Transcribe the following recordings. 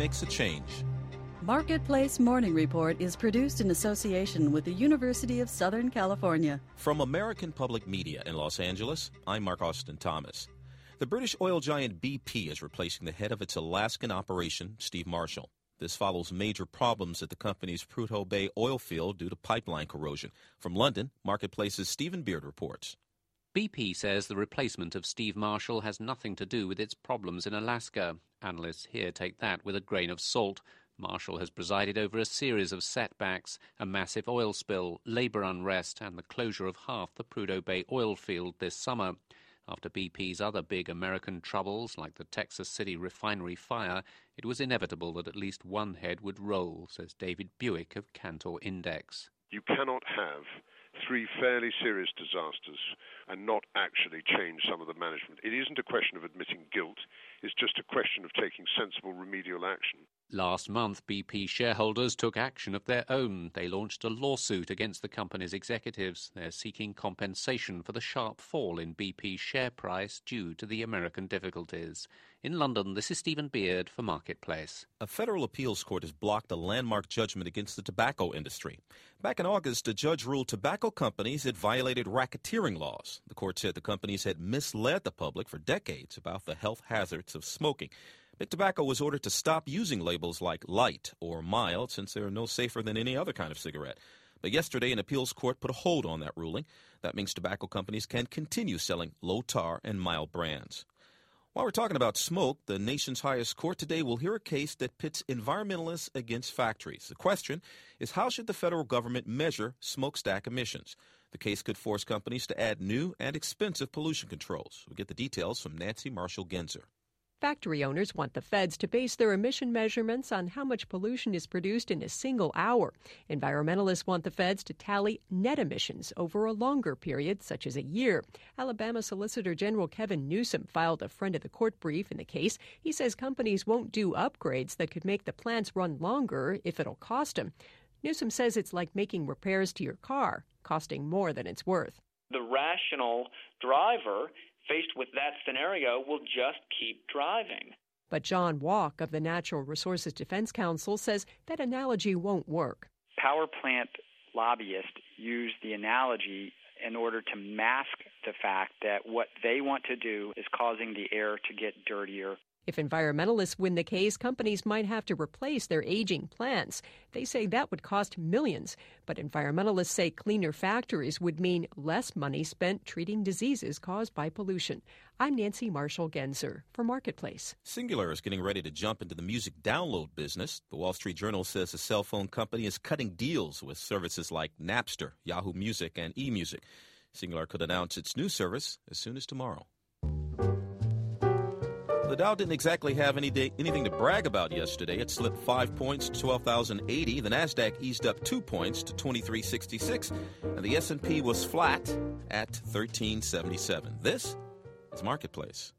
makes a change. Marketplace Morning Report is produced in association with the University of Southern California. From American Public Media in Los Angeles, I'm Mark Austin Thomas. The British oil giant BP is replacing the head of its Alaskan operation, Steve Marshall. This follows major problems at the company's Prudhoe Bay oil field due to pipeline corrosion. From London, Marketplace's Stephen Beard reports. BP says the replacement of Steve Marshall has nothing to do with its problems in Alaska. Analysts here take that with a grain of salt. Marshall has presided over a series of setbacks, a massive oil spill, labour unrest and the closure of half the Prudhoe Bay oil field this summer. After BP's other big American troubles, like the Texas City refinery fire, it was inevitable that at least one head would roll, says David Buick of Cantor Index. You cannot have three fairly serious disasters and not actually change some of the management. It isn't a question of admitting guilt. It's just a question of taking sensible remedial action. Last month, BP shareholders took action of their own. They launched a lawsuit against the company's executives. They're seeking compensation for the sharp fall in BP's share price due to the American difficulties. In London, this is Stephen Beard for Marketplace. A federal appeals court has blocked a landmark judgment against the tobacco industry. Back in August, a judge ruled tobacco companies had violated racketeering laws. The court said the companies had misled the public for decades about the health hazards of smoking. Big Tobacco was ordered to stop using labels like light or mild since they are no safer than any other kind of cigarette. But yesterday, an appeals court put a hold on that ruling. That means tobacco companies can continue selling low-tar and mild brands. While we're talking about smoke, the nation's highest court today will hear a case that pits environmentalists against factories. The question is, how should the federal government measure smokestack emissions? The case could force companies to add new and expensive pollution controls. We'll get the details from Nancy Marshall-Genzer. Factory owners want the feds to base their emission measurements on how much pollution is produced in a single hour. Environmentalists want the feds to tally net emissions over a longer period, such as a year. Alabama Solicitor General Kevin Newsom filed a friend of the court brief in the case. He says companies won't do upgrades that could make the plants run longer if it'll cost them. Newsom says it's like making repairs to your car, costing more than it's worth. The rational driver faced with that scenario will just keep driving. But John Walk of the Natural Resources Defense Council says that analogy won't work. Power plant lobbyists use the analogy in order to mask the fact that what they want to do is causing the air to get dirtier. If environmentalists win the case, companies might have to replace their aging plants. They say that would cost millions. But environmentalists say cleaner factories would mean less money spent treating diseases caused by pollution. I'm Nancy Marshall-Genzer for Marketplace. Cingular is getting ready to jump into the music download business. The Wall Street Journal says the cell phone company is cutting deals with services like Napster, Yahoo Music, and eMusic. Cingular could announce its new service as soon as tomorrow. The Dow didn't exactly have anything to brag about yesterday. It slipped 5 points to 12,080. The Nasdaq eased up 2 points to 2366, and the S&P was flat at 1377. This is Marketplace.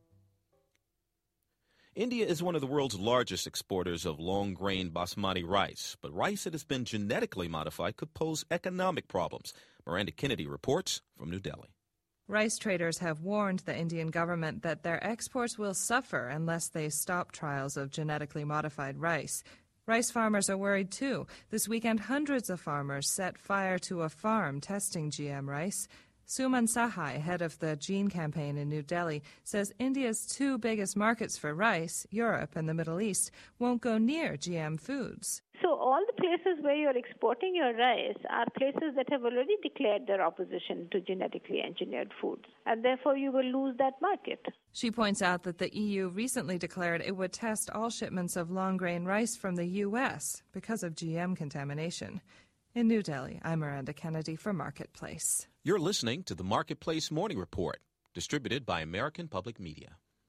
India is one of the world's largest exporters of long-grain basmati rice, but rice that has been genetically modified could pose economic problems. Miranda Kennedy reports from New Delhi. Rice traders have warned the Indian government that their exports will suffer unless they stop trials of genetically modified rice. Rice farmers are worried too. This weekend, hundreds of farmers set fire to a farm testing GM rice. Suman Sahai, head of the Gene Campaign in New Delhi, says India's two biggest markets for rice, Europe and the Middle East, won't go near GM foods. So all the places where you're exporting your rice are places that have already declared their opposition to genetically engineered foods, and therefore you will lose that market. She points out that the EU recently declared it would test all shipments of long-grain rice from the U.S. because of GM contamination. In New Delhi, I'm Miranda Kennedy for Marketplace. You're listening to the Marketplace Morning Report, distributed by American Public Media.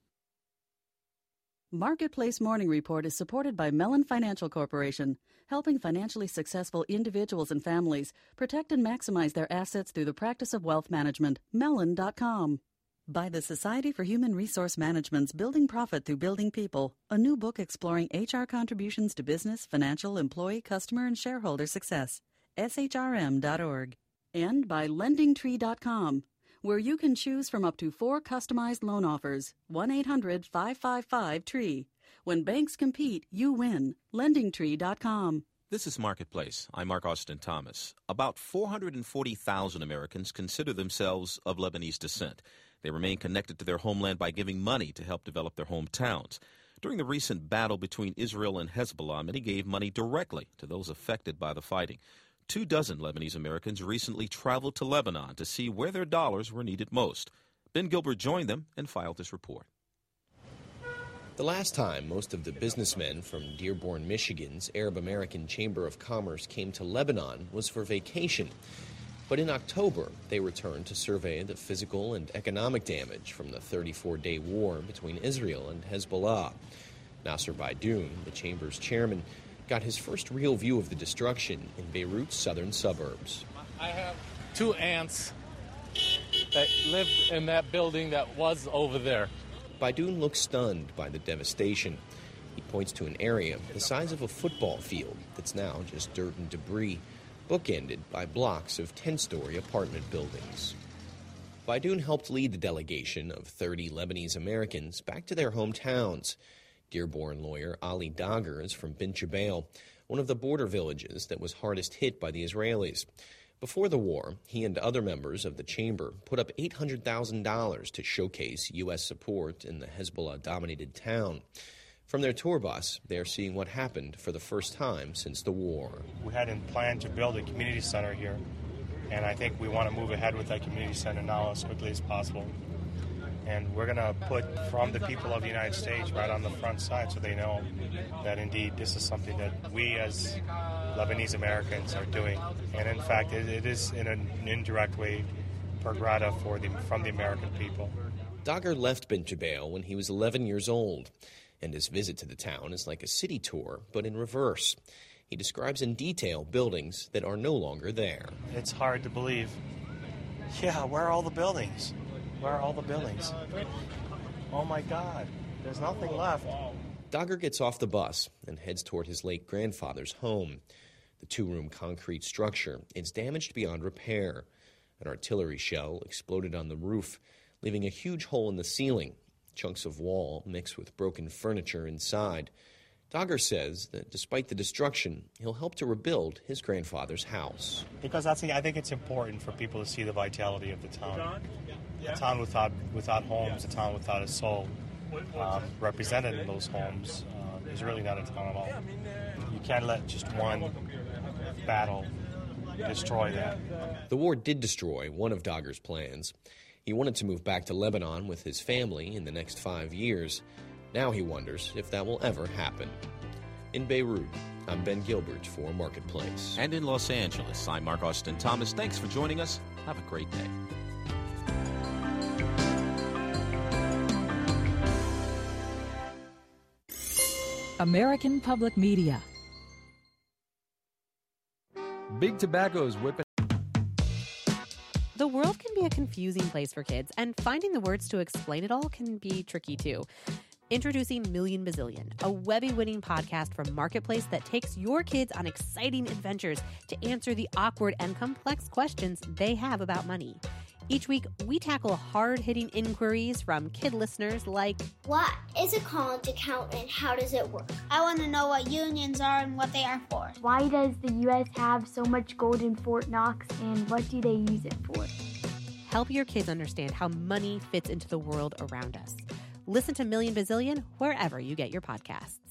Marketplace Morning Report is supported by Mellon Financial Corporation, helping financially successful individuals and families protect and maximize their assets through the practice of wealth management. Mellon.com. By the Society for Human Resource Management's Building Profit Through Building People, a new book exploring HR contributions to business, financial, employee, customer, and shareholder success. SHRM.org. And by LendingTree.com, where you can choose from up to 4 customized loan offers. 1-800-555-TREE. When banks compete, you win. LendingTree.com. This is Marketplace. I'm Mark Austin Thomas. About 440,000 Americans consider themselves of Lebanese descent. They remain connected to their homeland by giving money to help develop their hometowns. During the recent battle between Israel and Hezbollah, many gave money directly to those affected by the fighting. 24 Lebanese Americans recently traveled to Lebanon to see where their dollars were needed most. Ben Gilbert joined them and filed this report. The last time most of the businessmen from Dearborn, Michigan's Arab American Chamber of Commerce came to Lebanon was for vacation. But in October, they returned to survey the physical and economic damage from the 34-day war between Israel and Hezbollah. Nasser Baidoun, the chamber's chairman, got his first real view of the destruction in Beirut's southern suburbs. I have 2 aunts that lived in that building that was over there. Baidoun looks stunned by the devastation. He points to an area the size of a football field that's now just dirt and debris, bookended by blocks of 10-story apartment buildings. Baidoun helped lead the delegation of 30 Lebanese Americans back to their hometowns. Dearborn lawyer Ali Dagher is from Bint Jbeil, one of the border villages that was hardest hit by the Israelis. Before the war, he and other members of the chamber put up $800,000 to showcase U.S. support in the Hezbollah-dominated town. From their tour bus, they're seeing what happened for the first time since the war. We hadn't planned to build a community center here, and I think we want to move ahead with that community center now as quickly as possible. And we're going to put From the People of the United States right on the front side so they know that indeed this is something that we as Lebanese Americans are doing. And in fact, it is in an indirect way per grata from the American people. Dagher left Bint Jbeil when he was 11 years old, and his visit to the town is like a city tour, but in reverse. He describes in detail buildings that are no longer there. It's hard to believe. Yeah, where are all the buildings? Where are all the buildings? Oh my God, there's nothing left. Dagher gets off the bus and heads toward his late grandfather's home. The 2-room concrete structure is damaged beyond repair. An artillery shell exploded on the roof, leaving a huge hole in the ceiling. Chunks of wall mixed with broken furniture inside. Dagher says that despite the destruction, he'll help to rebuild his grandfather's house. Because I think it's important for people to see the vitality of the town. A town without homes, a town without a soul, represented in those homes, is really not a town at all. You can't let just one battle destroy that. The war did destroy one of Dagher's plans. He wanted to move back to Lebanon with his family in the next 5 years. Now he wonders if that will ever happen. In Beirut, I'm Ben Gilbert for Marketplace. And in Los Angeles, I'm Mark Austin Thomas. Thanks for joining us. Have a great day. American Public Media. Big Tobacco's whipping. The world can be a confusing place for kids, and finding the words to explain it all can be tricky too. Introducing Million Bazillion, a Webby-winning podcast from Marketplace that takes your kids on exciting adventures to answer the awkward and complex questions they have about money. Each week, we tackle hard-hitting inquiries from kid listeners like, what is a college account and how does it work? I want to know what unions are and what they are for. Why does the U.S. have so much gold in Fort Knox and what do they use it for? Help your kids understand how money fits into the world around us. Listen to Million Bazillion wherever you get your podcasts.